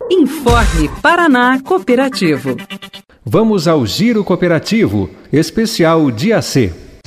Informe Paraná Cooperativo. Vamos ao Giro Cooperativo, especial Dia C.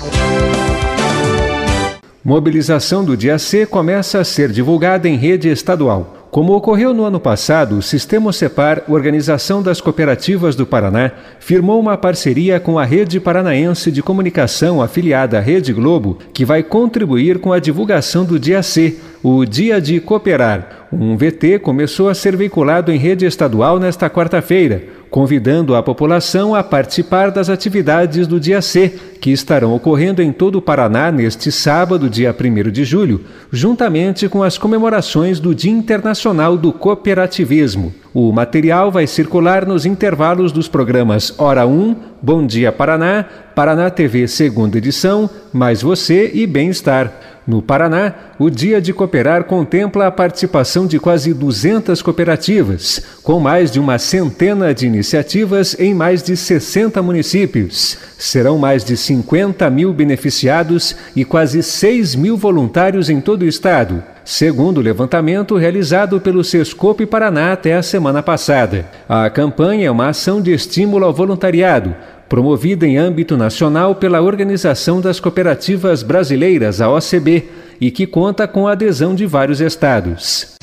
Mobilização do Dia C começa a ser divulgada em rede estadual. Como ocorreu no ano passado, o Sistemocepar, Organização das Cooperativas do Paraná, firmou uma parceria com a Rede Paranaense de Comunicação afiliada à Rede Globo, que vai contribuir com a divulgação do Dia C, o Dia de Cooperar. Um VT começou a ser veiculado em rede estadual nesta quarta-feira, convidando a população a participar das atividades do Dia C, que estarão ocorrendo em todo o Paraná neste sábado, dia 1º de julho, juntamente com as comemorações do Dia Internacional do Cooperativismo. O material vai circular nos intervalos dos programas Hora 1, Bom Dia Paraná, Paraná TV segunda edição, Mais Você e Bem-Estar. No Paraná, o Dia de Cooperar contempla a participação de quase 200 cooperativas, com mais de uma centena de iniciativas em mais de 60 municípios. Serão mais de 50 mil beneficiados e quase 6 mil voluntários em todo o estado, segundo o levantamento realizado pelo Sescope Paraná até a semana passada. A campanha é uma ação de estímulo ao voluntariado, promovida em âmbito nacional pela Organização das Cooperativas Brasileiras, a OCB, e que conta com a adesão de vários estados.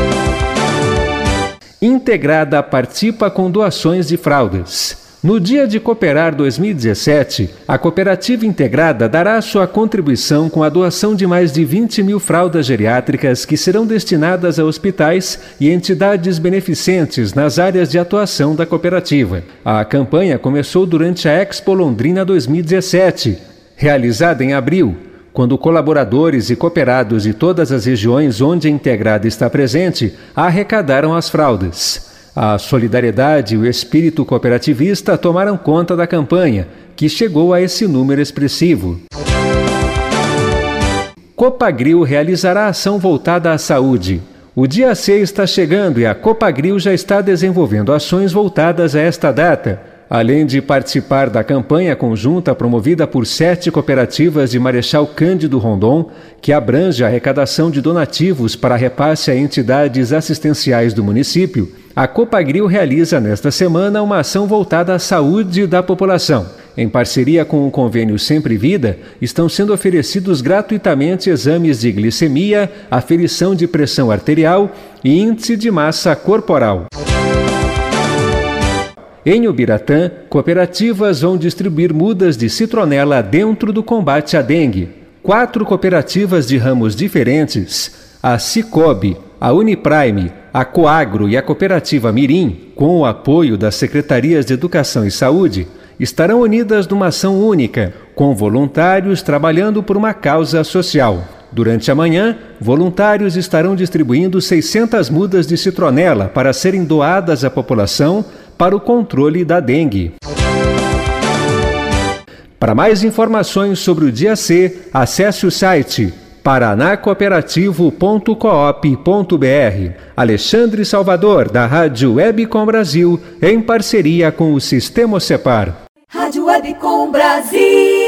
Integrada participa com doações de fraldas. No Dia de Cooperar 2017, a Cooperativa Integrada dará sua contribuição com a doação de mais de 20 mil fraldas geriátricas que serão destinadas a hospitais e entidades beneficentes nas áreas de atuação da cooperativa. A campanha começou durante a Expo Londrina 2017, realizada em abril, quando colaboradores e cooperados de todas as regiões onde a Integrada está presente arrecadaram as fraldas. A solidariedade e o espírito cooperativista tomaram conta da campanha, que chegou a esse número expressivo. Copagril realizará ação voltada à saúde. O Dia C está chegando e a Copagril já está desenvolvendo ações voltadas a esta data. Além de participar da campanha conjunta promovida por 7 cooperativas de Marechal Cândido Rondon, que abrange a arrecadação de donativos para repasse a entidades assistenciais do município, a Copagril realiza nesta semana uma ação voltada à saúde da população. Em parceria com o convênio Sempre Vida, estão sendo oferecidos gratuitamente exames de glicemia, aferição de pressão arterial e índice de massa corporal. Em Ubiratã, cooperativas vão distribuir mudas de citronela dentro do combate à dengue. 4 cooperativas de ramos diferentes, a Cicobi, a Uniprime, a Coagro e a Cooperativa Mirim, com o apoio das Secretarias de Educação e Saúde, estarão unidas numa ação única, com voluntários trabalhando por uma causa social. Durante a manhã, voluntários estarão distribuindo 600 mudas de citronela para serem doadas à população para o controle da dengue. Para mais informações sobre o Dia C, acesse o site paranacooperativo.coop.br. Alexandre Salvador, da Rádio Webcom Brasil, em parceria com o Sistemocepar. Rádio Webcom Brasil.